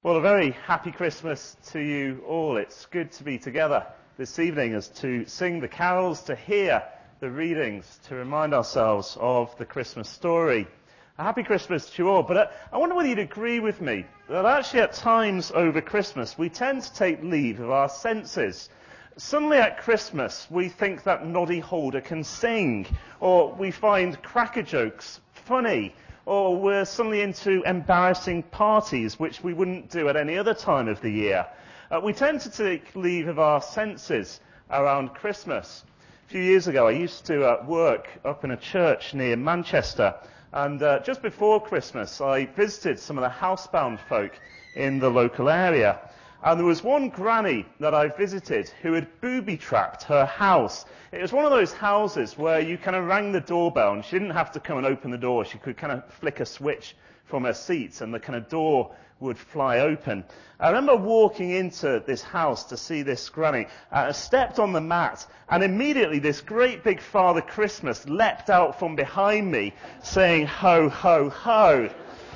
Well, a very happy Christmas to you all. It's good to be together this evening as to sing the carols, to hear the readings, to remind ourselves of the Christmas story. A happy Christmas to you all. But I wonder whether you'd agree with me that actually at times over Christmas we tend to take leave of our senses. Suddenly at Christmas we think that Noddy Holder can sing, or we find cracker jokes funny, or we're suddenly into embarrassing parties, which we wouldn't do at any other time of the year. We tend to take leave of our senses around Christmas. A few years ago, I used to work up in a church near Manchester, and just before Christmas, I visited some of the housebound folk in the local area. And there was one granny that I visited who had booby-trapped her house. It was one of those houses where you kind of rang the doorbell and she didn't have to come and open the door. She could kind of flick a switch from her seat and the kind of door would fly open. I remember walking into this house to see this granny. I stepped on the mat and immediately this great big Father Christmas leapt out from behind me saying, "Ho, ho, ho."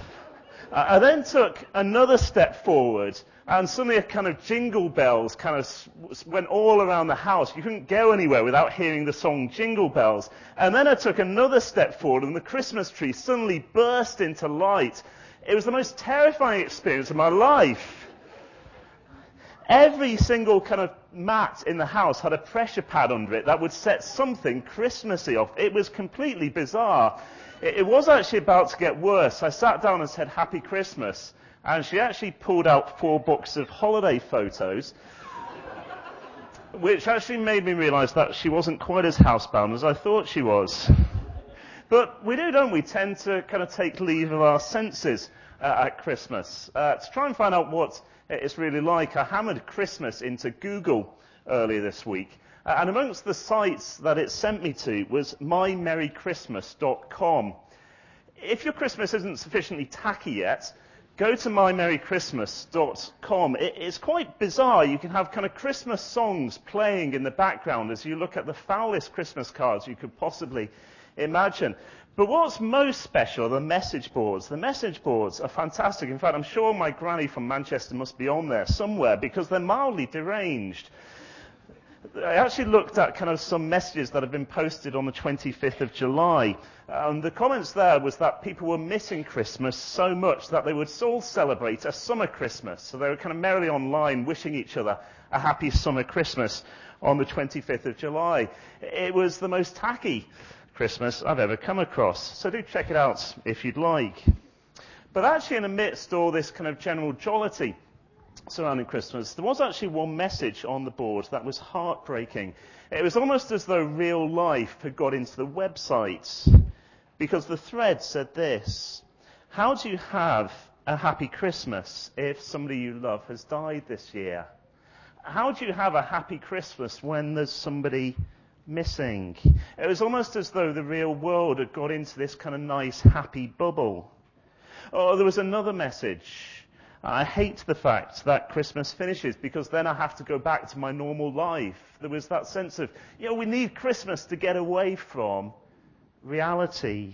I then took another step forward, and suddenly a kind of jingle bells kind of went all around the house. You couldn't go anywhere without hearing the song Jingle Bells. And then I took another step forward, and the Christmas tree suddenly burst into light. It was the most terrifying experience of my life. Every single kind of mat in the house had a pressure pad under it that would set something Christmassy off. It was completely bizarre. It was actually about to get worse. I sat down and said, "Happy Christmas," and she actually pulled out 4 books of holiday photos, which actually made me realize that she wasn't quite as housebound as I thought she was. But we do, don't we, tend to kind of take leave of our senses at Christmas. To try and find out what it's really like, I hammered Christmas into Google earlier this week. And amongst the sites that it sent me to was mymerrychristmas.com. If your Christmas isn't sufficiently tacky yet, go to mymerrychristmas.com. It's quite bizarre. You can have kind of Christmas songs playing in the background as you look at the foulest Christmas cards you could possibly imagine. But what's most special are the message boards. The message boards are fantastic. In fact, I'm sure my granny from Manchester must be on there somewhere because they're mildly deranged. I actually looked at kind of some messages that have been posted on the 25th of July. And the comments there was that people were missing Christmas so much that they would all celebrate a summer Christmas. So they were kind of merrily online wishing each other a happy summer Christmas on the 25th of July. It was the most tacky Christmas I've ever come across. So do check it out if you'd like. But actually, in amidst all this kind of general jollity surrounding Christmas, there was actually one message on the board that was heartbreaking. It was almost as though real life had got into the website, because the thread said this: how do you have a happy Christmas if somebody you love has died this year? How do you have a happy Christmas when there's somebody missing? It was almost as though the real world had got into this kind of nice, happy bubble. Or there was another message: I hate the fact that Christmas finishes because then I have to go back to my normal life. There was that sense of, we need Christmas to get away from reality.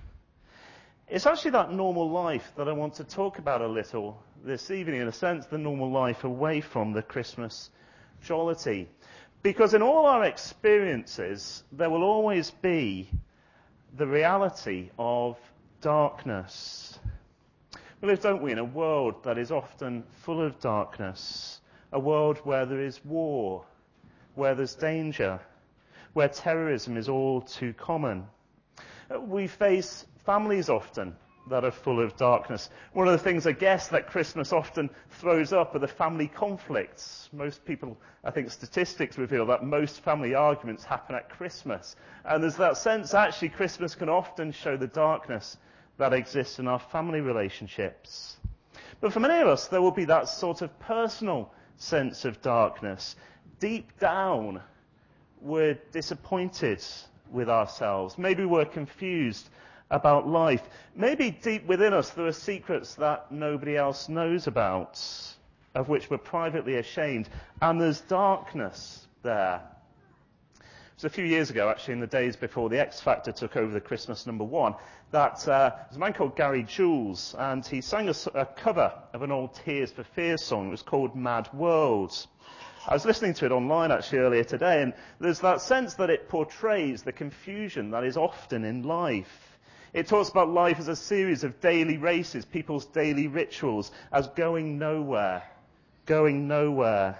It's actually that normal life that I want to talk about a little this evening, in a sense, the normal life away from the Christmas jollity. Because in all our experiences, there will always be the reality of darkness. We live, don't we, in a world that is often full of darkness, a world where there is war, where there's danger, where terrorism is all too common. We face families often that are full of darkness. One of the things, I guess, that Christmas often throws up are the family conflicts. Most people, I think statistics reveal that most family arguments happen at Christmas. And there's that sense, actually, Christmas can often show the darkness that exists in our family relationships. But for many of us, there will be that sort of personal sense of darkness. Deep down, we're disappointed with ourselves. Maybe we're confused about life. Maybe deep within us, there are secrets that nobody else knows about, of which we're privately ashamed. And there's darkness there. was a few years ago, actually, in the days before the X Factor took over the Christmas number one, that there's a man called Gary Jules, and he sang a cover of an old Tears for Fears song. It was called Mad World. I was listening to it online, actually, earlier today, and there's that sense that it portrays the confusion that is often in life. It talks about life as a series of daily races, people's daily rituals, as going nowhere. Going nowhere.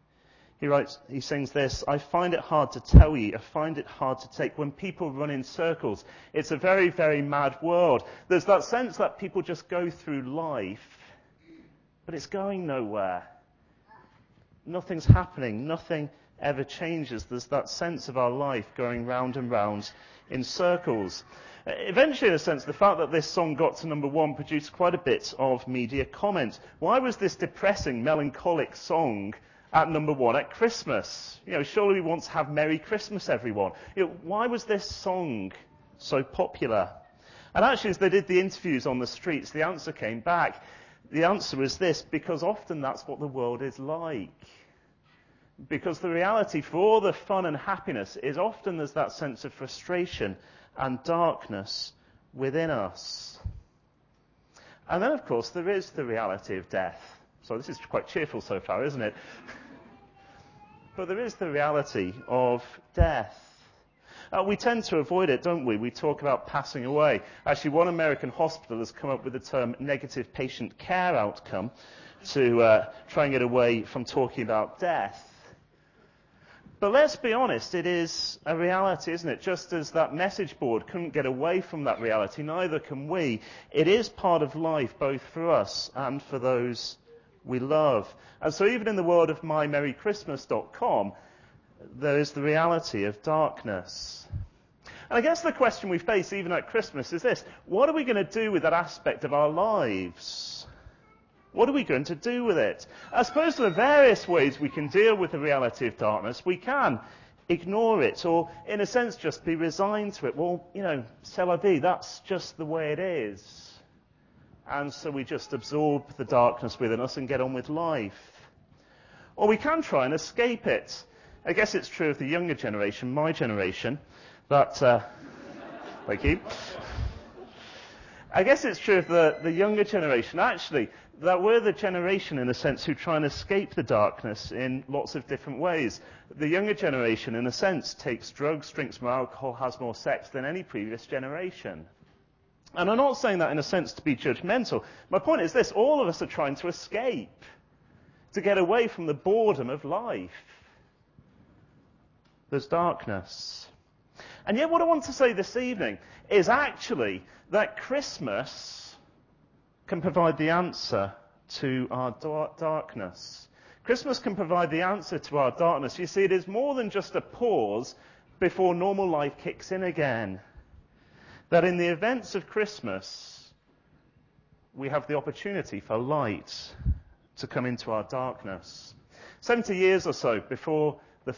He sings this: I find it hard to tell you, I find it hard to take. When people run in circles, it's a very, very mad world. There's that sense that people just go through life, but it's going nowhere. Nothing's happening, nothing ever changes. There's that sense of our life going round and round in circles. Eventually, in a sense, the fact that this song got to number one produced quite a bit of media comment. Why was this depressing, melancholic song at number one at Christmas? Surely we want to have Merry Christmas, everyone. Why was this song so popular? And actually, as they did the interviews on the streets, the answer came back. The answer was this: because often that's what the world is like. Because the reality for all the fun and happiness is often there's that sense of frustration and darkness within us. And then, of course, there is the reality of death. So this is quite cheerful so far, isn't it? But there is the reality of death. We tend to avoid it, don't we? We talk about passing away. Actually, one American hospital has come up with the term negative patient care outcome to try and get away from talking about death. But let's be honest, it is a reality, isn't it? Just as that message board couldn't get away from that reality, neither can we. It is part of life, both for us and for those we love. And so even in the world of mymerrychristmas.com, there is the reality of darkness. And I guess the question we face even at Christmas is this: what are we going to do with that aspect of our lives? What are we going to do with it? I suppose there are various ways we can deal with the reality of darkness. We can ignore it, or in a sense just be resigned to it. Well, c'est la vie, that's just the way it is. And so we just absorb the darkness within us and get on with life. Or we can try and escape it. I guess it's true of the younger generation, my generation, that... thank you. I guess it's true of the younger generation, actually, that we're the generation, in a sense, who try and escape the darkness in lots of different ways. The younger generation, in a sense, takes drugs, drinks more alcohol, has more sex than any previous generation. And I'm not saying that in a sense to be judgmental. My point is this: all of us are trying to escape, to get away from the boredom of life. There's darkness. And yet what I want to say this evening is actually that Christmas can provide the answer to our darkness. Christmas can provide the answer to our darkness. You see, it is more than just a pause before normal life kicks in again. That in the events of Christmas, we have the opportunity for light to come into our darkness. 700 years before the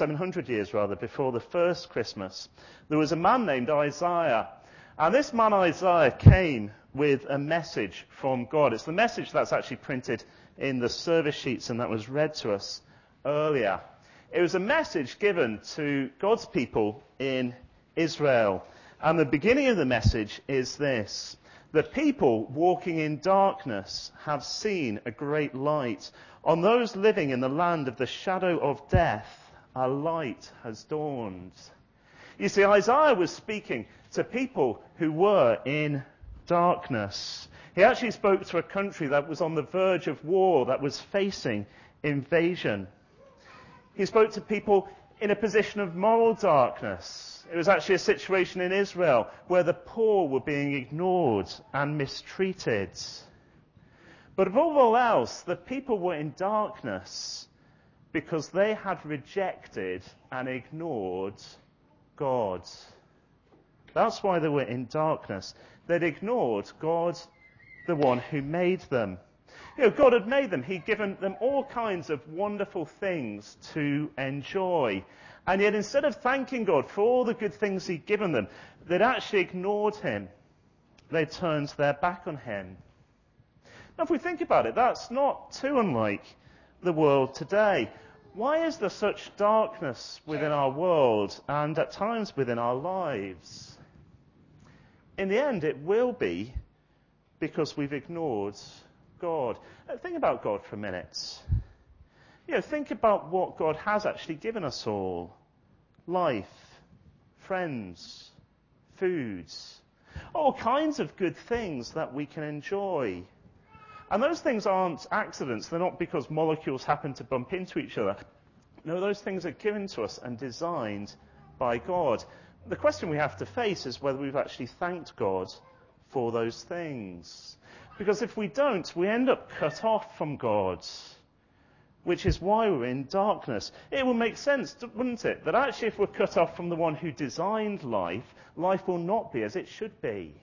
first Christmas, there was a man named Isaiah. And this man Isaiah came with a message from God. It's the message that's actually printed in the service sheets and that was read to us earlier. It was a message given to God's people in Israel. And the beginning of the message is this: the people walking in darkness have seen a great light. On those living in the land of the shadow of death, a light has dawned. You see, Isaiah was speaking to people who were in darkness. He actually spoke to a country that was on the verge of war, that was facing invasion. He spoke to people in a position of moral darkness. It was actually a situation in Israel where the poor were being ignored and mistreated. But above all else, the people were in darkness because they had rejected and ignored God. That's why they were in darkness. They'd ignored God, the one who made them. God had made them. He'd given them all kinds of wonderful things to enjoy. And yet instead of thanking God for all the good things he'd given them, they'd actually ignored him. They turned their back on him. Now, if we think about it, that's not too unlike the world today. Why is there such darkness within our world and at times within our lives? In the end, it will be because we've ignored God. Think about God for a minute. Think about what God has actually given us all. Life, friends, foods, all kinds of good things that we can enjoy. And those things aren't accidents. They're not because molecules happen to bump into each other. No, those things are given to us and designed by God. The question we have to face is whether we've actually thanked God for those things. Because if we don't, we end up cut off from God, which is why we're in darkness. It will make sense, wouldn't it, that actually if we're cut off from the one who designed life, life will not be as it should be.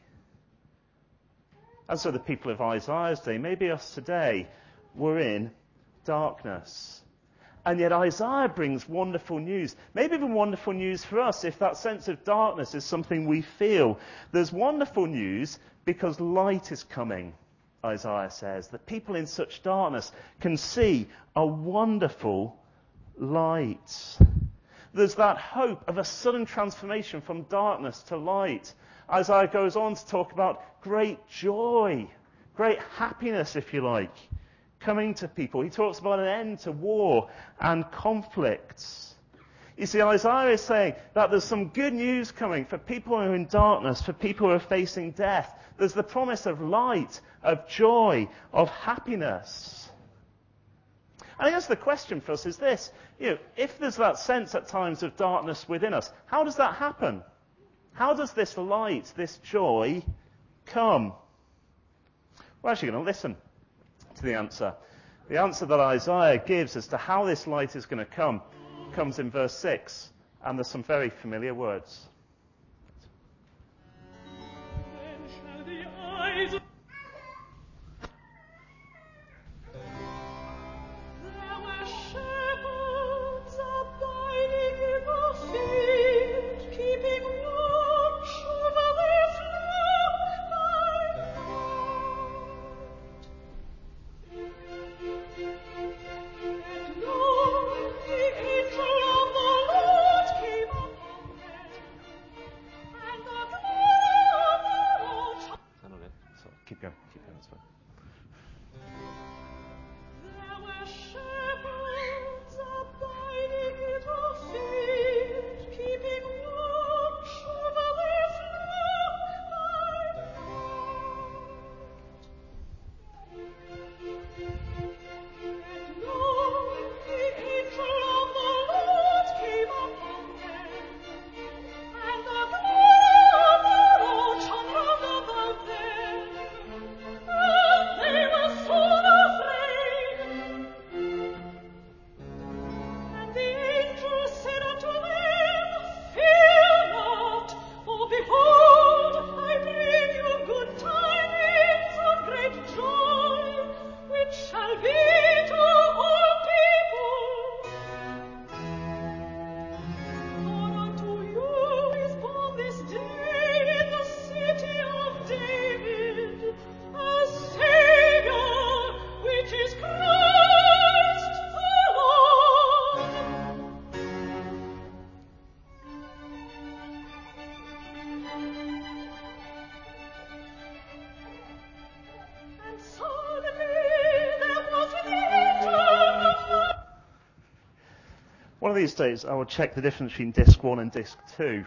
And so the people of Isaiah's day, maybe us today, we're in darkness. And yet Isaiah brings wonderful news. Maybe even wonderful news for us if that sense of darkness is something we feel. There's wonderful news because light is coming, Isaiah says. The people in such darkness can see a wonderful light. There's that hope of a sudden transformation from darkness to light. Isaiah goes on to talk about great joy, great happiness, if you like, coming to people. He talks about an end to war and conflicts. You see, Isaiah is saying that there's some good news coming for people who are in darkness, for people who are facing death. There's the promise of light, of joy, of happiness. And I guess the question for us is this, if there's that sense at times of darkness within us, how does that happen? How does this light, this joy, come? We're actually going to listen to the answer. The answer that Isaiah gives as to how this light is going to come comes in verse 6, and there's some very familiar words. Keep going, that's fine. There were shepherds abiding in the field, keeping watch over their flock by night. And lo, the angel of the Lord came upon them, and the glory of the Lord shone round about them. They were soon afraid. And the angel said unto them, Fear not, for behold, I bring you good tidings of great joy, which shall be to all people. For unto you is born this day in the city of David a Saviour, which is Christ the Lord. And suddenly there was an angel. One of these days I will check the difference between disc 1 and disc 2,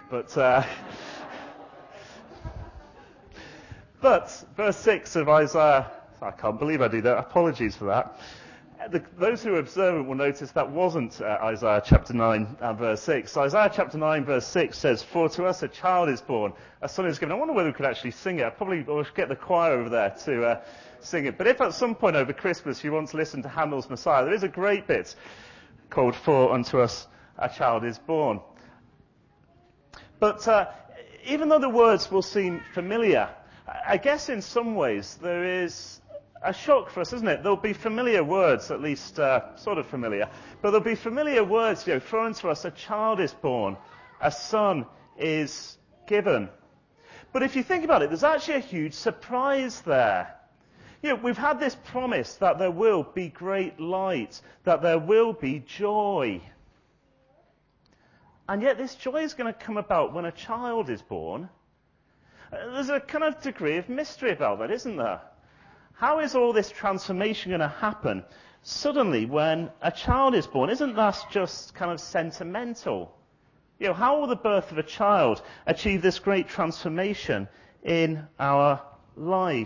but verse 6 of Isaiah, I can't believe I do that, apologies for that. Those who are observant will notice that wasn't Isaiah chapter 9 and verse 6. Isaiah chapter 9 verse 6 says, For to us a child is born, a son is given. I wonder whether we could actually sing it. We'll get the choir over there to sing it. But if at some point over Christmas you want to listen to Handel's Messiah, there is a great bit called For unto us a child is born. But even though the words will seem familiar, I guess in some ways there is a shock for us, isn't it? There'll be familiar words, at least sort of familiar, but there'll be familiar words, for unto us a child is born, a son is given. But if you think about it, there's actually a huge surprise there. We've had this promise that there will be great light, that there will be joy. And yet this joy is going to come about when a child is born. There's a kind of degree of mystery about that, isn't there? How is all this transformation going to happen suddenly when a child is born? Isn't that just kind of sentimental? How will the birth of a child achieve this great transformation in our life?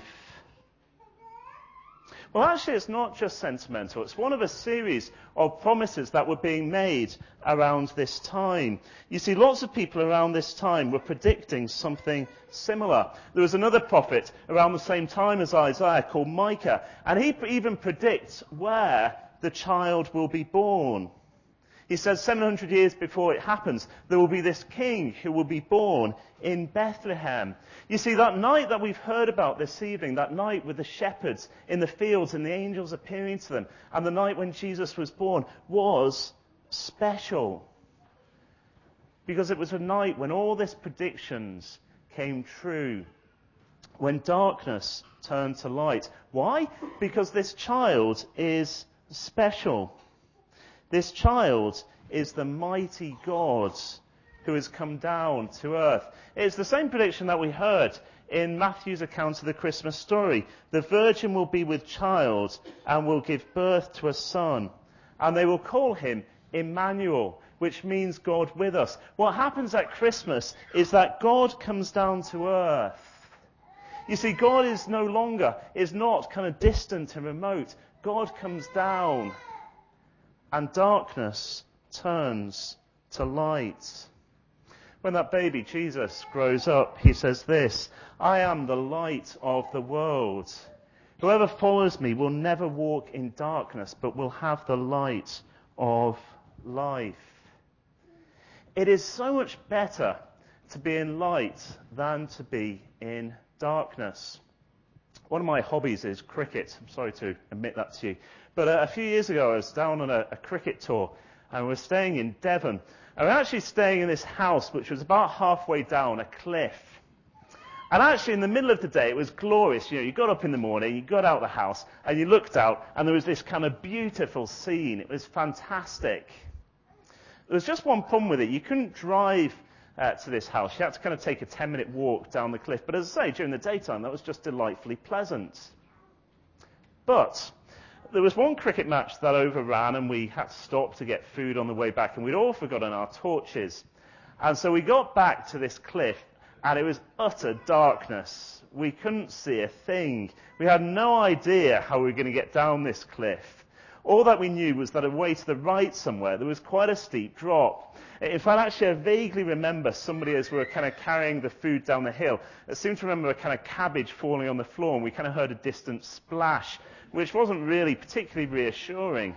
Well, actually, it's not just sentimental. It's one of a series of promises that were being made around this time. You see, lots of people around this time were predicting something similar. There was another prophet around the same time as Isaiah called Micah, and he even predicts where the child will be born. He says 700 years before it happens, there will be this king who will be born in Bethlehem. You see, that night that we've heard about this evening, that night with the shepherds in the fields and the angels appearing to them, and the night when Jesus was born, was special. Because it was a night when all these predictions came true. When darkness turned to light. Why? Because this child is special. This child is the mighty God who has come down to earth. It's the same prediction that we heard in Matthew's account of the Christmas story. The virgin will be with child and will give birth to a son, and they will call him Emmanuel, which means God with us. What happens at Christmas is that God comes down to earth. You see, God is not kind of distant and remote. God comes down. And darkness turns to light. When that baby, Jesus, grows up, he says this, I am the light of the world. Whoever follows me will never walk in darkness, but will have the light of life. It is so much better to be in light than to be in darkness. One of my hobbies is cricket. I'm sorry to admit that to you. But a few years ago, I was down on a cricket tour, and we were staying in Devon. And we were actually staying in this house, which was about halfway down a cliff. And actually, in the middle of the day, it was glorious. You got up in the morning, you got out of the house, and you looked out, and there was this kind of beautiful scene. It was fantastic. There was just one problem with it. You couldn't drive to this house. You had to kind of take a 10-minute walk down the cliff. But as I say, during the daytime, that was just delightfully pleasant. But there was one cricket match that overran, and we had to stop to get food on the way back, and we'd all forgotten our torches. And so we got back to this cliff, and it was utter darkness. We couldn't see a thing. We had no idea how we were going to get down this cliff. All that we knew was that away to the right somewhere, there was quite a steep drop. In fact, actually, I vaguely remember somebody, as we were kind of carrying the food down the hill, I seem to remember a kind of cabbage falling on the floor, and we kind of heard a distant splash, which wasn't really particularly reassuring.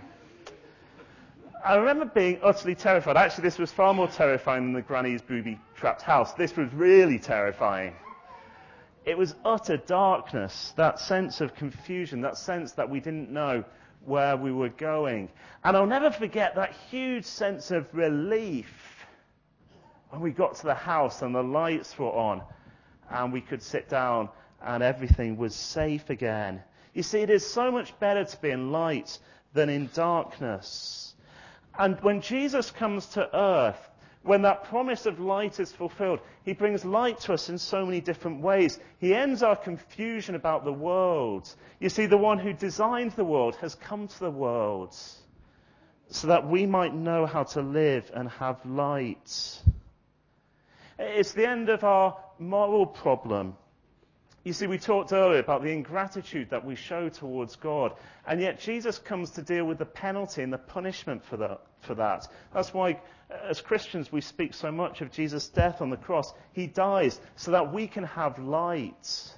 I remember being utterly terrified. Actually, this was far more terrifying than the granny's booby-trapped house. This was really terrifying. It was utter darkness, that sense of confusion, that sense that we didn't know where we were going. And I'll never forget that huge sense of relief when we got to the house and the lights were on and we could sit down and everything was safe again. You see, it is so much better to be in light than in darkness. And when Jesus comes to earth, when that promise of light is fulfilled, he brings light to us in so many different ways. He ends our confusion about the world. You see, the one who designed the world has come to the world so that we might know how to live and have light. It's the end of our moral problem. You see, we talked earlier about the ingratitude that we show towards God, and yet Jesus comes to deal with the penalty and the punishment for that. That's why, as Christians, we speak so much of Jesus' death on the cross. He dies so that we can have light.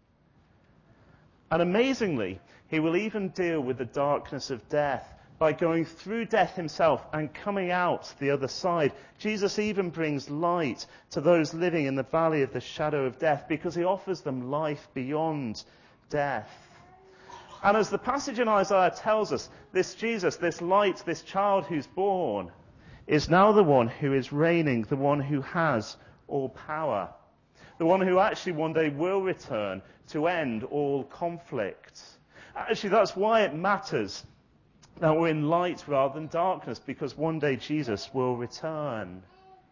And amazingly, he will even deal with the darkness of death by going through death himself and coming out the other side. Jesus even brings light to those living in the valley of the shadow of death because he offers them life beyond death. And as the passage in Isaiah tells us, this Jesus, this light, this child who's born, is now the one who is reigning, the one who has all power. the one who actually one day will return to end all conflict. Actually, that's why it matters that we're in light rather than darkness, because one day Jesus will return.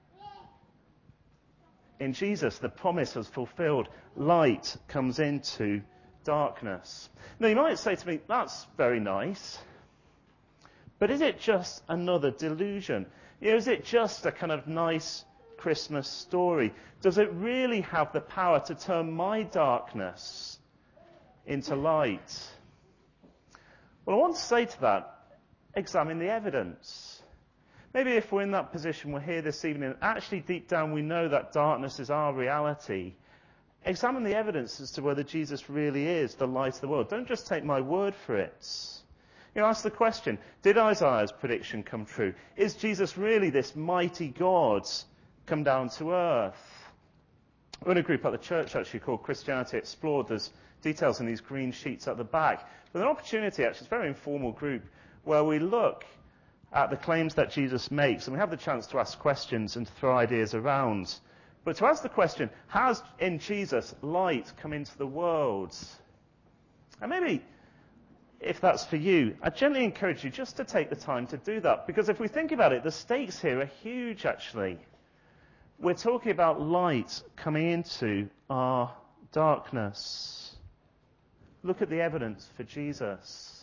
In Jesus, the promise is fulfilled. Light comes into darkness. Now, you might say to me, that's very nice. But is it just another delusion? Is it just a kind of nice Christmas story? Does it really have the power to turn my darkness into light? Well, I want to say to that, examine the evidence. Maybe if we're in that position, we're here this evening, and actually deep down we know that darkness is our reality. Examine the evidence as to whether Jesus really is the light of the world. Don't just take my word for it. Ask the question, did Isaiah's prediction come true? Is Jesus really this mighty God come down to earth? We're in a group at the church actually called Christianity Explored. There's details in these green sheets at the back. But an opportunity, actually, it's a very informal group, where we look at the claims that Jesus makes, and we have the chance to ask questions and to throw ideas around. But to ask the question, has in Jesus light come into the world? And maybe, if that's for you, I gently encourage you just to take the time to do that. Because if we think about it, the stakes here are huge, actually. We're talking about light coming into our darkness. Look at the evidence for Jesus.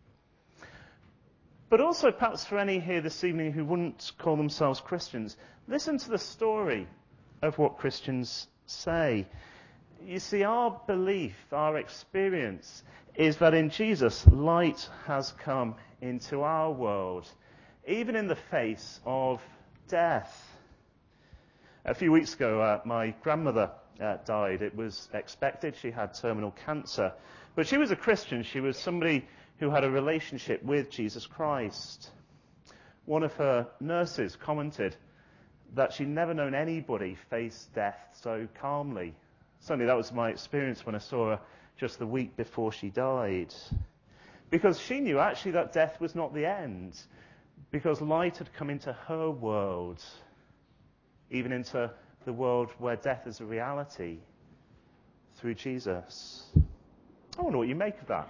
But also, perhaps for any here this evening who wouldn't call themselves Christians, listen to the story of what Christians say. You see, our belief, our experience, is that in Jesus, light has come into our world, even in the face of death. A few weeks ago, my grandmother died. It was expected. She had terminal cancer. But she was a Christian. She was somebody who had a relationship with Jesus Christ. One of her nurses commented that she'd never known anybody face death so calmly. Certainly that was my experience when I saw her just the week before she died. Because she knew actually that death was not the end. Because light had come into her world. Even into the world where death is a reality. Through Jesus. I wonder what you make of that.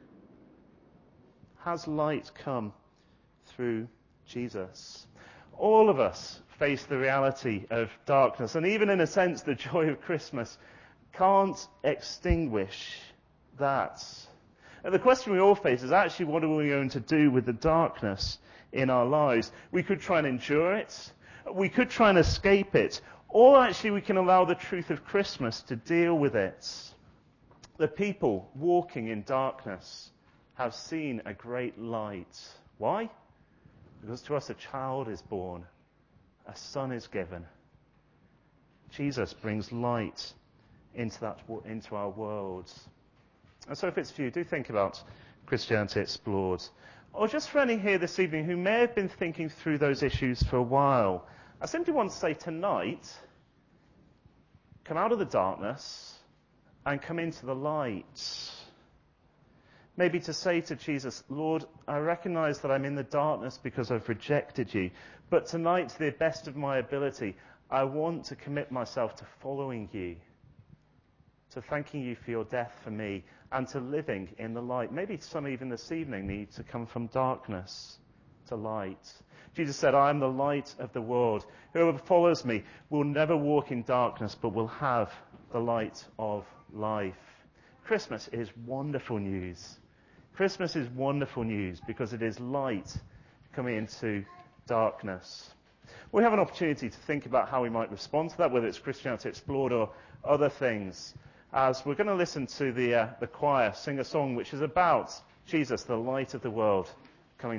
Has light come through Jesus? All of us face the reality of darkness. And even in a sense, the joy of Christmas can't extinguish that. And the question we all face is actually, what are we going to do with the darkness in our lives? We could try and endure it. We could try and escape it. Or actually we can allow the truth of Christmas to deal with it. The people walking in darkness have seen a great light. Why? Because to us a child is born. A son is given. Jesus brings light into our world. And so if it's for you, do think about Christianity Explored. Or just for any here this evening who may have been thinking through those issues for a while, I simply want to say tonight, come out of the darkness and come into the light. Maybe to say to Jesus, Lord, I recognize that I'm in the darkness because I've rejected you. But tonight, to the best of my ability, I want to commit myself to following you, to thanking you for your death for me, and to living in the light. Maybe some even this evening need to come from darkness to light. Jesus said, I am the light of the world. Whoever follows me will never walk in darkness, but will have the light of life. Christmas is wonderful news. Christmas is wonderful news because it is light coming into darkness. We have an opportunity to think about how we might respond to that, whether it's Christianity Explored or other things, as we're going to listen to the choir sing a song which is about Jesus, the light of the world.